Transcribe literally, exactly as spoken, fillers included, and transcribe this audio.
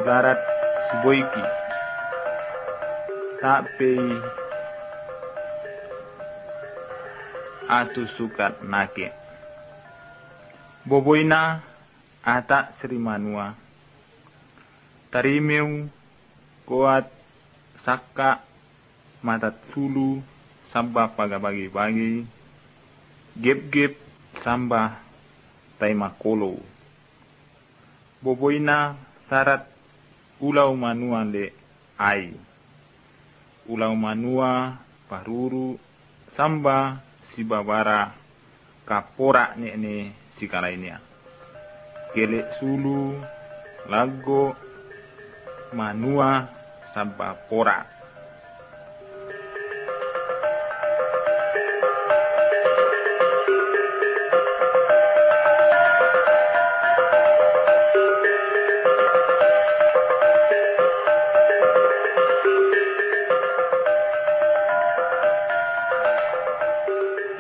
garat siboiki tapi atu sukat nake boboina ata Sri Manua tarimeu kuat saka matat sulu samba pagabagi-bagi gep-gep samba taimakolo boboina sarat ulau manua le ai ulau manua paruru samba sibabara kapora ne ne sikalainia gelek sulu lago manua samba pora